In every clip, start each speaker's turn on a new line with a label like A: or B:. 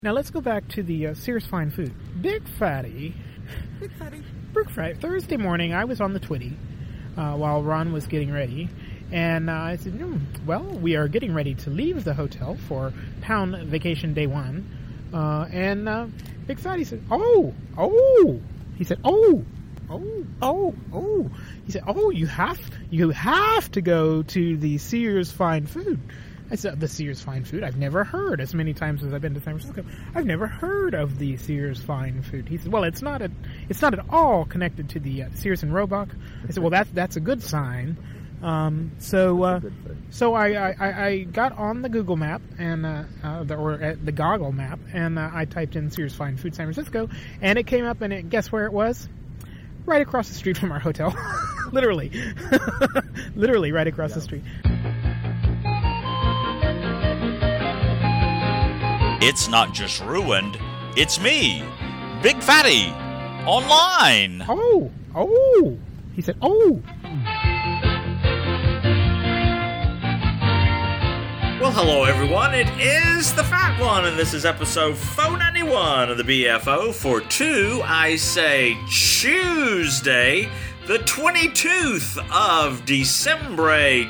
A: Now let's go back to the Sears Fine Food. Big Fatty. Thursday morning, I was on the Twitty while Ron was getting ready. And I said, well, we are getting ready to leave the hotel for Pound Vacation Day 1. And Big Fatty said, oh. He said, oh. He said, oh, you have to go to the Sears Fine Food. I said, the Sears Fine Food? I've never heard, as many times as I've been to San Francisco, I've never heard of the Sears Fine Food. He said, well, it's not at all connected to the Sears and Roebuck. I said, well, that's a good sign. So I got on the Google map and the Goggle map, and I typed in Sears Fine Food San Francisco, and it came up, and guess where it was? Right across the street from our hotel. Literally right across the street.
B: It's not just ruined, it's me, Big Fatty, online.
A: Oh, he said, oh.
B: Well, hello everyone, it is the Fat One, and this is episode 491 of the BFO for Tuesday, the 22th of December,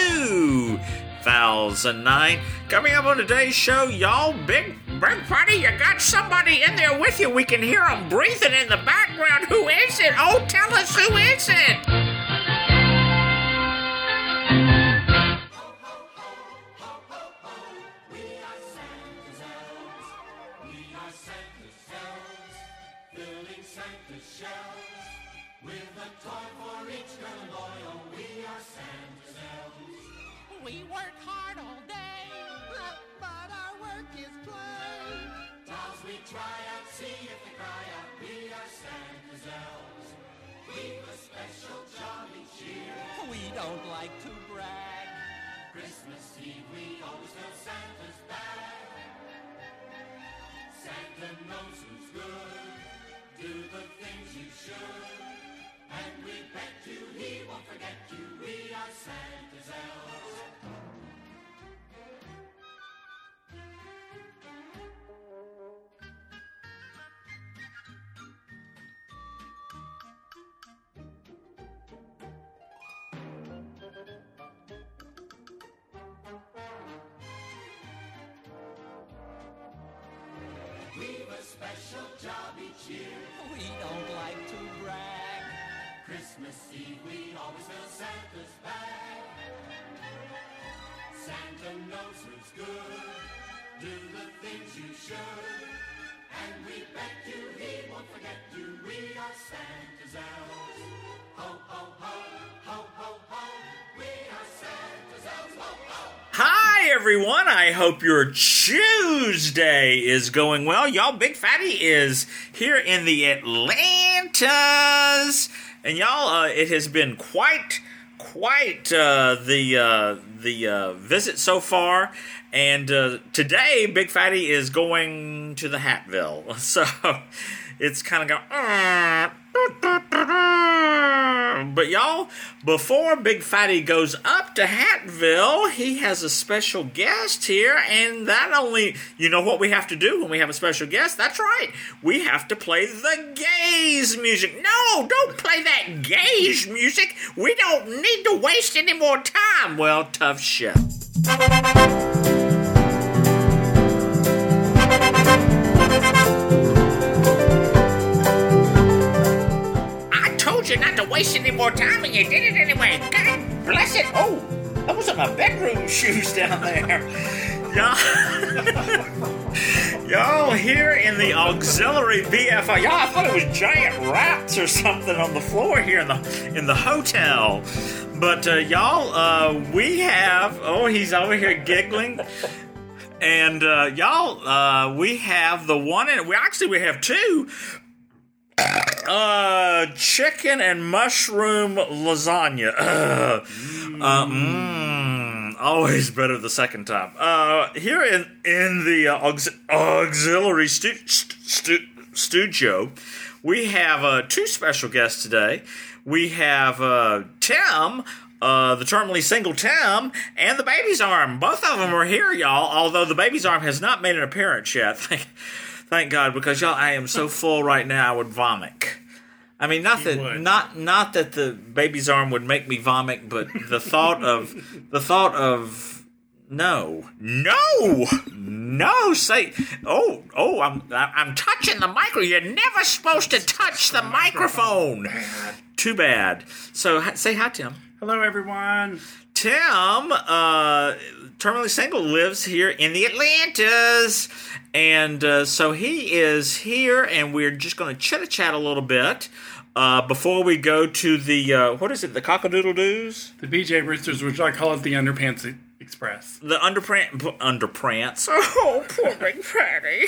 B: 2009. Coming up on today's show, y'all, Big Fatty, you got somebody in there with you. We can hear them breathing in the background. Who is it? Oh, tell us, who is it?
C: We work hard all day, but our work is play. Dolls we try out, see if they cry out. We are Santa's elves. We've a special job each year. We don't like to brag. Christmas Eve we always fill Santa's bag. Santa knows who's good. Do the things you should. And we bet you he won't forget you. We are Santa's elves. We've a special job each year. We don't like to brag. Christmas Eve we always fill Santa's bag. Santa knows who's good. Do the things you should. And we bet you he won't forget you. We are Santa's elves. Ho, ho, ho, ho, ho, ho. We are Santa's elves. Ho, ho.
B: Hi, everyone. I hope your Tuesday is going well. Y'all, Big Fatty is here in the Atlantas. And y'all, it has been quite the visit so far. And today, Big Fatty is going to the Hatville. So it's kind of going... But y'all, before Big Fatty goes up to Hatville, he has a special guest here, and that only, you know what we have to do when we have a special guest? That's right, we have to play the gays music. No, don't play that gays music. We don't need to waste any more time. Well, tough shit. You not to waste any more time, and you did it anyway. God bless it. Oh, those are my bedroom shoes down there. Y'all here in the auxiliary BFO. Y'all, I thought it was giant rats or something on the floor here in the hotel. But y'all, we have. Oh, he's over here giggling. And y'all, we have the one. We have two. Chicken and mushroom lasagna. Always better the second time. Here in the auxiliary studio, we have two special guests today. We have Tim the terminally single Tim, and the baby's arm. Both of them are here, y'all, although the baby's arm has not made an appearance yet. Thank God, because y'all, I am so full right now I would vomit. I mean, not that the baby's arm would make me vomit, but the thought of no, say, I'm touching the microphone. You're never supposed to touch the microphone. Too bad. So say hi, Tim.
D: Hello, everyone.
B: Tim, terminally single, lives here in the Atlantas. And so he is here, and we're just going to chitter-chat a little bit before we go to the, what is it, the Cock-a-Doodle-Doos?
D: The BJ Roosters, which I call it the Underpants Express.
B: The Underprance. Oh, poor Big Fatty.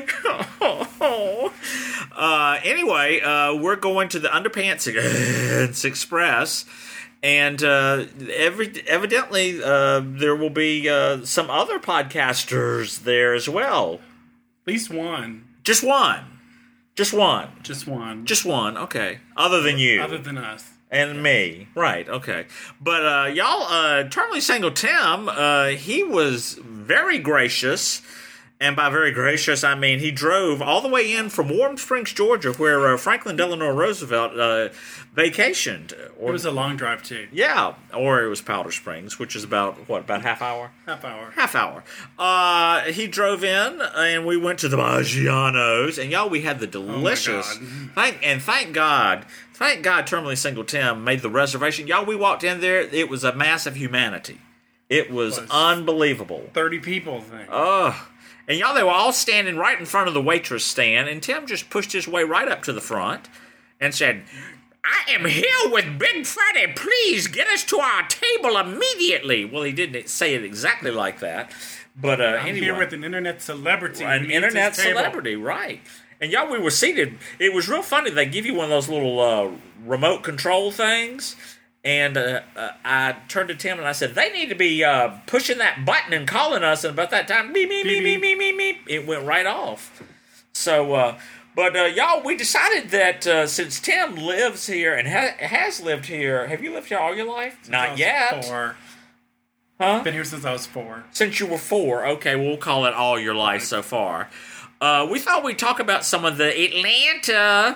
B: Anyway, we're going to the Underpants Express. And evidently, there will be some other podcasters there as well.
D: At least one.
B: Just one.
D: Just one.
B: Just one, okay. Other than you.
D: Other than us.
B: And me. Right, okay. But y'all, terminally single Tim, he was very gracious. And by very gracious, I mean he drove all the way in from Warm Springs, Georgia, where Franklin Delano Roosevelt vacationed.
D: It was a long drive, too.
B: Yeah, or it was Powder Springs, which is about half hour? Half hour. He drove in, and we went to the Maggiano's, and y'all, we had the delicious... Thank God, terminally single Tim made the reservation. Y'all, we walked in there, it was a mass of humanity. It was unbelievable.
D: 30 people, I think.
B: And y'all, they were all standing right in front of the waitress stand, and Tim just pushed his way right up to the front and said, I am here with Big Fatty. Please get us to our table immediately. Well, he didn't say it exactly like that. But
D: I'm
B: anyway.
D: here with an internet celebrity.
B: An internet celebrity, right. And y'all, we were seated. It was real funny. They give you one of those little remote control things. And I turned to Tim and I said, they need to be pushing that button and calling us. And about that time, beep, beep, beep, beep, beep, beep, beep, it went right off. So, but y'all, we decided that since Tim lives here and has lived here, have you lived here all your life? Not yet.
D: 4.
B: Huh?
D: Been here since I was 4.
B: Since you were 4. Okay, we'll call it all your life so far. We thought we'd talk about some of the Atlanta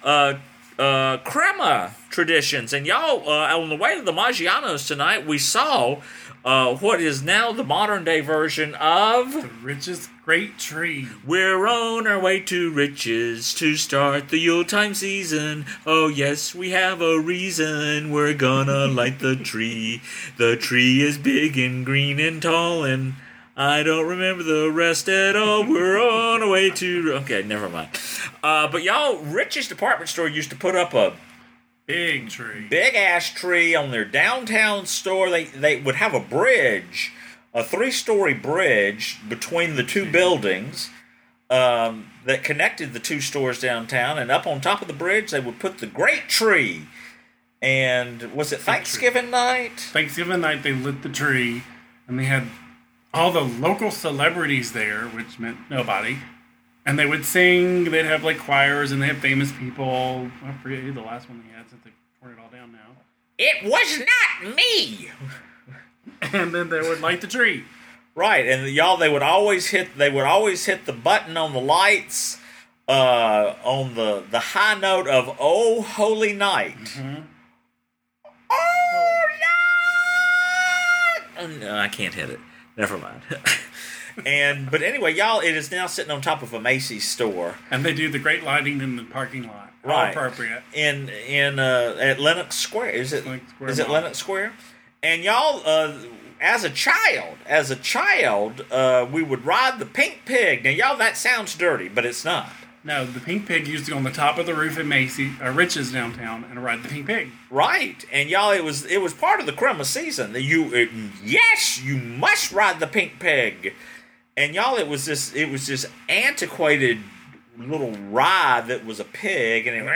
B: crema traditions. And y'all, on the way to the Maggiano's tonight, we saw what is now the modern day version of
D: The Richest Great Tree.
B: We're on our way to riches to start the Yuletime season. Oh yes, we have a reason. We're gonna light the tree. The tree is big and green and tall, and I don't remember the rest at all. We're on our way to... Okay, never mind. But y'all, Rich's department store used to put up a
D: big tree.
B: Big-ass tree on their downtown store. They would have a bridge, a 3-story bridge between the two buildings that connected the 2 stores downtown. And up on top of the bridge, they would put the great tree. And was it Thanksgiving night?
D: Thanksgiving night, they lit the tree, and they had all the local celebrities there, which meant nobody. And they would sing, they'd have like choirs, and they have famous people. I forget who the last one they had since they torn it all down now.
B: It was not me!
D: And then they would light the tree.
B: Right, and y'all, they would always hit the button on the lights on the high note of "Oh Holy Night." Mm-hmm. Oh Night! No, I can't hit it. Never mind. But anyway, y'all, it is now sitting on top of a Macy's store,
D: and they do the great lighting in the parking lot.
B: Right,
D: all appropriate.
B: At Lenox Square. Is it Lenox Square? And y'all, as a child, we would ride the Pink Pig. Now, y'all, that sounds dirty, but it's not.
D: No, the Pink Pig used to go on the top of the roof at Rich's downtown and ride the Pink Pig.
B: Right, and y'all, it was part of the Christmas season. Yes, you must ride the Pink Pig, and y'all, it was this antiquated little ride that was a pig, and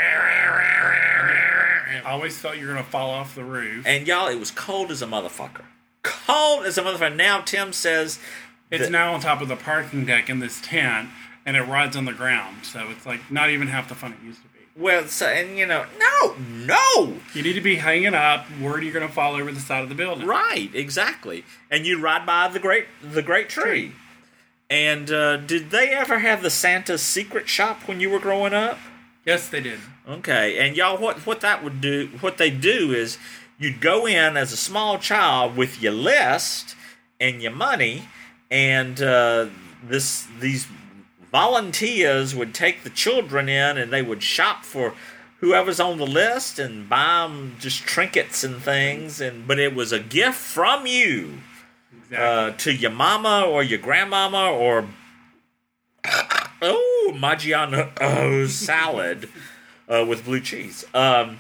D: I always felt you were gonna fall off the roof.
B: And y'all, it was cold as a motherfucker. Cold as a motherfucker. Now Tim says
D: it's now on top of the parking deck in this tent. And it rides on the ground, so it's like not even half the fun it used to be.
B: Well, so, and no.
D: You need to be hanging up. Word you're going to fall over the side of the building.
B: Right, exactly. And you ride by the great tree. And did they ever have the Santa's Secret Shop when you were growing up?
D: Yes, they did.
B: Okay, and y'all, what they do is you'd go in as a small child with your list and your money, and these volunteers would take the children in, and they would shop for whoever's on the list and buy them just trinkets and things. But it was a gift from you to your mama or your grandmama or Maggiano's salad with blue cheese. So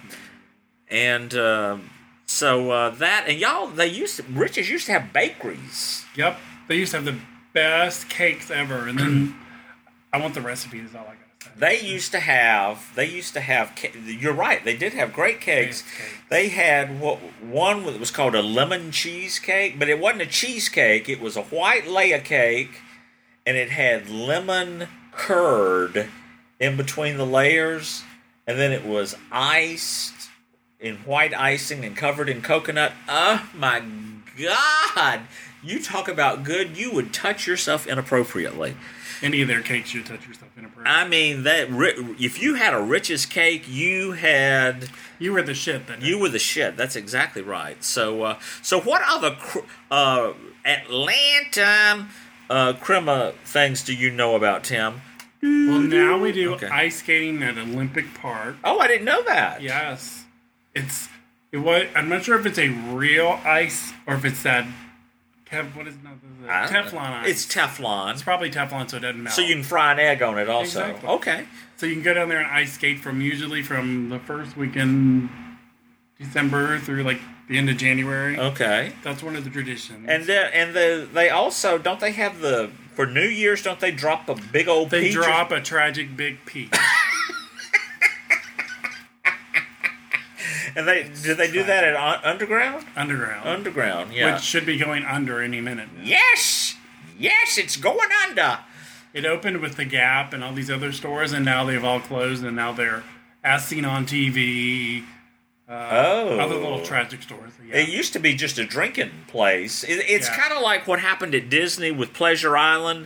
B: that, and y'all, Rich's used to have bakeries.
D: Yep, they used to have the best cakes ever, and then I want the recipe. Is all I gotta say.
B: They used to have. You're right. They did have great cakes. They had one that was called a lemon cheesecake, but it wasn't a cheesecake. It was a white layer cake, and it had lemon curd in between the layers, and then it was iced in white icing and covered in coconut. Oh my God! You talk about good. You would touch yourself inappropriately.
D: Any of their cakes, you touch yourself inappropriately.
B: I mean, if you had a Rich's cake, you
D: were the shit.
B: You were the shit. That's exactly right. So what other Atlanta crema things do you know about, Tim?
D: Well, now we do ice skating at Olympic Park.
B: Oh, I didn't know that.
D: Yes, I'm not sure if it's a real ice or if it's that. What is Teflon ice?
B: It's Teflon.
D: It's probably Teflon, so it doesn't melt.
B: So you can fry an egg on it also.
D: Exactly.
B: Okay.
D: So you can go down there and ice skate usually from the first weekend December through like the end of January.
B: Okay.
D: That's one of the traditions.
B: And they also, don't they have for New Year's, don't they drop a big old peach?
D: They drop a tragic big peach.
B: And did they do that at Underground? Underground, yeah.
D: Which should be going under any minute now.
B: Yes, it's going under.
D: It opened with the Gap and all these other stores, and now they've all closed, and now they're as seen on TV. Other little tragic stores. Yeah.
B: It used to be just a drinking place. It's kind of like what happened at Disney with Pleasure Island.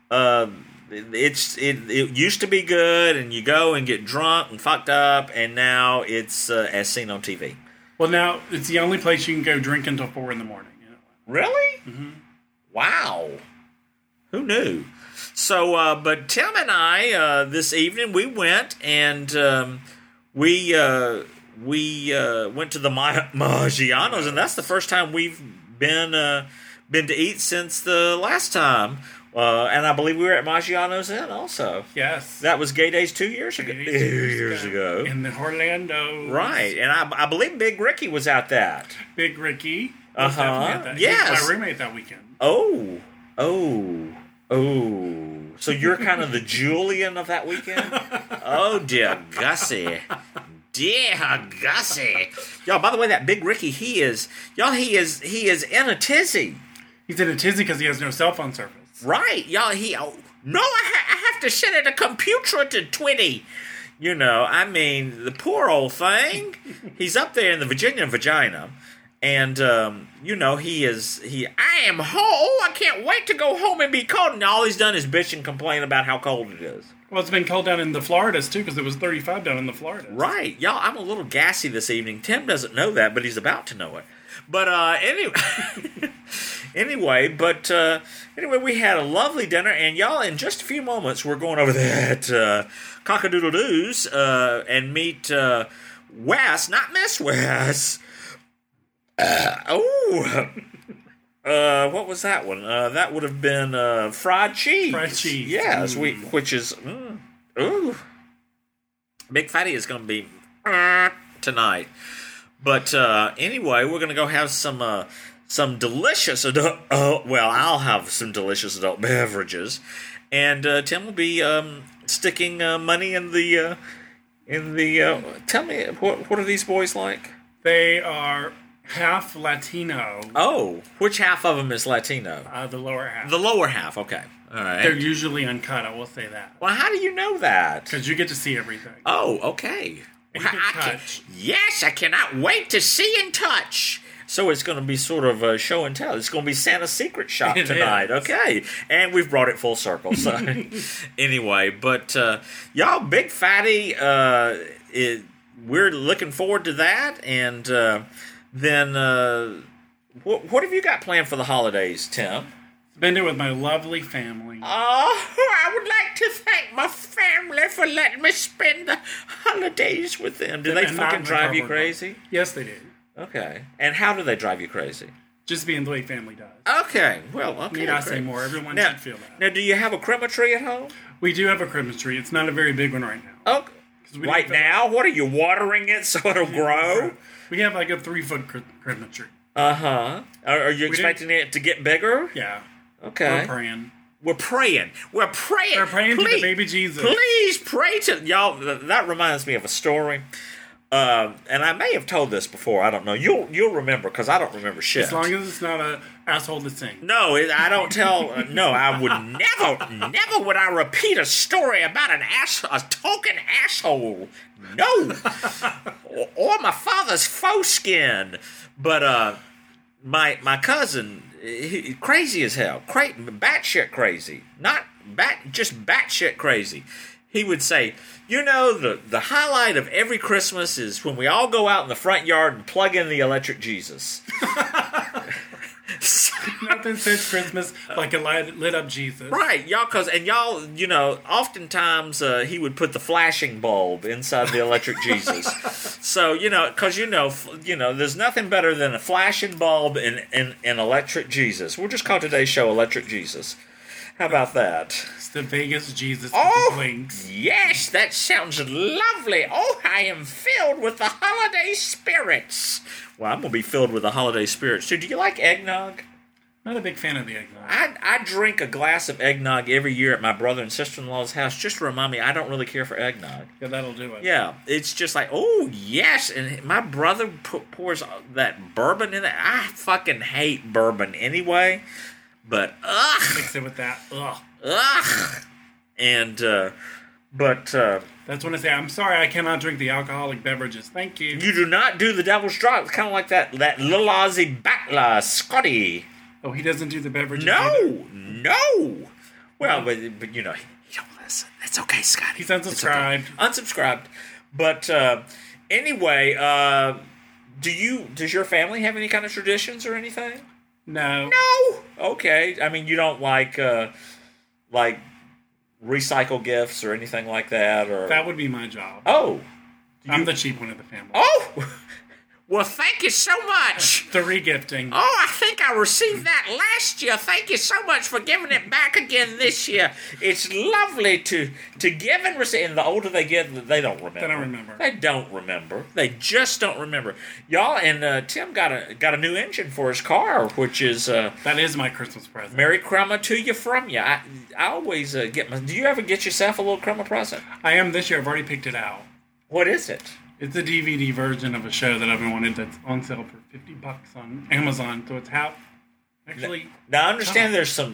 B: It used to be good, and you go and get drunk and fucked up, and now it's as seen on TV.
D: Well, now it's the only place you can go drink until 4 a.m.
B: Really?
D: Mm-hmm.
B: Wow. Who knew? So, but Tim and I this evening we went and we went to the Maggiano's, and that's the first time we've been to eat since the last time. And I believe we were at Maggiano's then also.
D: Yes.
B: That was Gay Days 2 years ago.
D: 2 years
B: ago.
D: In the Orlando.
B: Right. And I believe Big Ricky was at that.
D: Big Ricky.
B: Uh-huh. Yes.
D: He was my roommate that weekend.
B: Oh. So you're kind of the Julian of that weekend? Oh, dear Gussie. Y'all, by the way, that Big Ricky, he is in a tizzy.
D: He's in a tizzy because he has no cell phone service.
B: Right, y'all. I have to sit at a computer to 20. I mean, the poor old thing. He's up there in the Virginia vagina, and I am home. Oh, I can't wait to go home and be cold. And all he's done is bitch and complain about how cold it is.
D: Well, it's been cold down in the Floridas too, because it was 35 down in the Floridas.
B: Right, y'all. I'm a little gassy this evening. Tim doesn't know that, but he's about to know it. But anyway, we had a lovely dinner, and y'all, in just a few moments, we're going over there at Cock-a-Doodle-Doo's and meet Wes, not Miss Wes. What was that one? That would have been fried cheese.
D: Fried cheese.
B: Yes, which is Big Fatty is going to be tonight. But anyway, we're going to go have some delicious adult. I'll have some delicious adult beverages, and Tim will be sticking money in the. Tell me, what are these boys like?
D: They are half Latino.
B: Oh, which half of them is Latino?
D: The lower half.
B: The lower half. Okay. All right.
D: They're usually uncut, I will say that.
B: Well, how do you know that?
D: Because you get to see everything.
B: Oh, okay.
D: And you can touch.
B: Yes, I cannot wait to see and touch. So it's going to be sort of a show and tell. It's going to be Santa's Secret Shop
D: It
B: tonight.
D: is.
B: Okay. And we've brought it full circle. So anyway, but y'all, Big Fatty, we're looking forward to that. And then what have you got planned for the holidays, Tim?
D: Spend it with my lovely family.
B: Oh, I would like to thank my family for letting me spend the holidays with them. Do they
D: And not
B: fucking
D: in the
B: drive you
D: cardboard
B: crazy?
D: box. Yes, they do.
B: Okay. And how do they drive you crazy?
D: Just being the way family does.
B: Okay. Well, okay.
D: Need I say
B: great.
D: more? Everyone
B: Now,
D: should feel that.
B: now, do you have a Christmas tree at home?
D: We do have a Christmas tree. It's not a very big one right now.
B: Oh,
D: 'Cause we
B: right
D: don't feel-
B: now? What are you, watering it so it'll grow?
D: We have like a 3-foot Christmas tree.
B: Uh-huh. Are you expecting it to get bigger?
D: Yeah.
B: Okay.
D: We're praying.
B: We're praying. We're praying.
D: We're praying to the
B: Please-
D: baby Jesus.
B: Please pray to y'all. That reminds me of a story, and I may have told this before. I don't know. You'll remember because I don't remember shit.
D: As long as it's not a asshole to sing.
B: No, I don't tell. No, I would never would I repeat a story about a token asshole. No, or my father's foreskin. But my cousin, he, crazy as hell, batshit crazy, not just batshit crazy. He would say, you know, the highlight of every Christmas is when we all go out in the front yard and plug in the electric Jesus.
D: Nothing says Christmas like a lit up Jesus.
B: Right, y'all, y'all, you know, oftentimes he would put the flashing bulb inside the electric Jesus. So, you know, because you know, there's nothing better than a flashing bulb in electric Jesus. We'll just call today's show Electric Jesus. How about that?
D: It's the Vegas Jesus with
B: Oh,
D: the blinks.
B: yes, that sounds lovely. Oh, I am filled with the holiday spirits. Well, I'm going to be filled with the holiday spirits, too. Do you like eggnog?
D: Not a big fan of the eggnog.
B: I drink a glass of eggnog every year at my brother and sister-in-law's house just to remind me I don't really care for eggnog.
D: Yeah, that'll do it.
B: Yeah, it's just like, oh, yes. And my brother pours that bourbon in it. I fucking hate bourbon anyway. But, ugh.
D: Mix it with that. Ugh.
B: Ugh. And,
D: That's when I say, I'm sorry, I cannot drink the alcoholic beverages. Thank you.
B: you do not do the devil's drop. It's kind of like that Lil Ozzy Battler, Scotty.
D: Oh, he doesn't do the beverages either?
B: No. Well, but you know, he don't listen. That's okay, Scotty.
D: He's unsubscribed.
B: It's okay. Unsubscribed. But anyway, does your family have any kind of traditions or anything?
D: No.
B: No. Okay. I mean, you don't like recycle gifts or anything like that, or
D: That would be my job.
B: oh.
D: I'm the cheap one of the family.
B: Oh. Well, thank you so much.
D: The regifting.
B: Oh, I think I received that last year. Thank you so much for giving it back again this year. It's lovely to give and receive. And the older they get, they don't remember.
D: They don't remember.
B: They don't remember. They just don't remember. Y'all, and Tim got a new engine for his car, which is
D: That is my Christmas present.
B: Merry Crumma to you from you. I always get my. Do you ever get yourself a little Crumma present?
D: I am this year. I've already picked it out.
B: What is it?
D: It's a DVD version of a show that I've been wanting that's on sale for $50 on Amazon. So it's half. Actually,
B: Now I understand there's some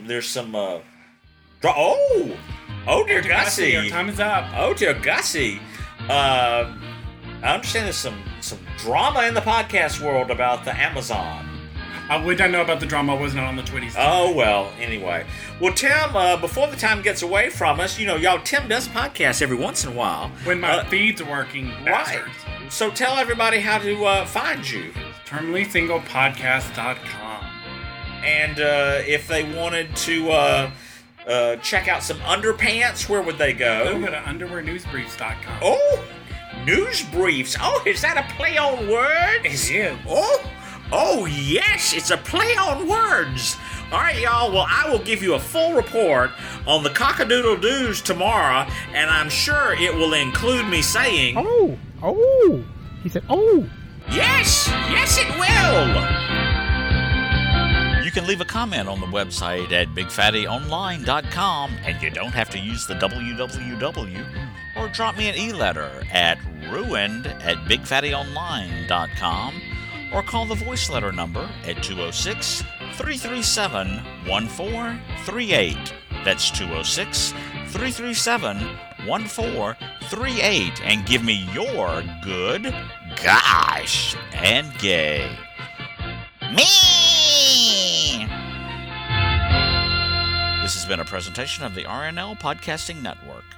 B: oh dear Gussie.
D: our time is up.
B: Oh dear Gussie. I understand there's some drama in the podcast world about the Amazon.
D: We don't know about the drama. I was not on the Twitties.
B: Oh, well, anyway. Well, Tim, before the time gets away from us, you know, y'all, Tim does podcasts every once in a while.
D: When my feed's working,
B: Right.
D: bastards.
B: So tell everybody how to find you.
D: TerminallySinglePodcast.com.
B: And if they wanted to check out some underpants, where would they
D: Go
B: go?
D: to UnderwearNewsBriefs.com.
B: Oh, news briefs. Oh, is that a play on words?
D: It is.
B: Oh, yes, it's a play on words. All right, y'all, well, I will give you a full report on the Cockadoodle-Doos tomorrow, and I'm sure it will include me saying,
A: Oh. He said, oh.
B: yes, it will. You can leave a comment on the website at BigFattyOnline.com, and you don't have to use the www, or drop me an e-letter at ruined@BigFattyOnline.com, or call the voice letter number at 206-337-1438.
E: That's 206-337-1438. And give me your good, gosh, and gay. Me! This has been a presentation of the RNL Podcasting Network.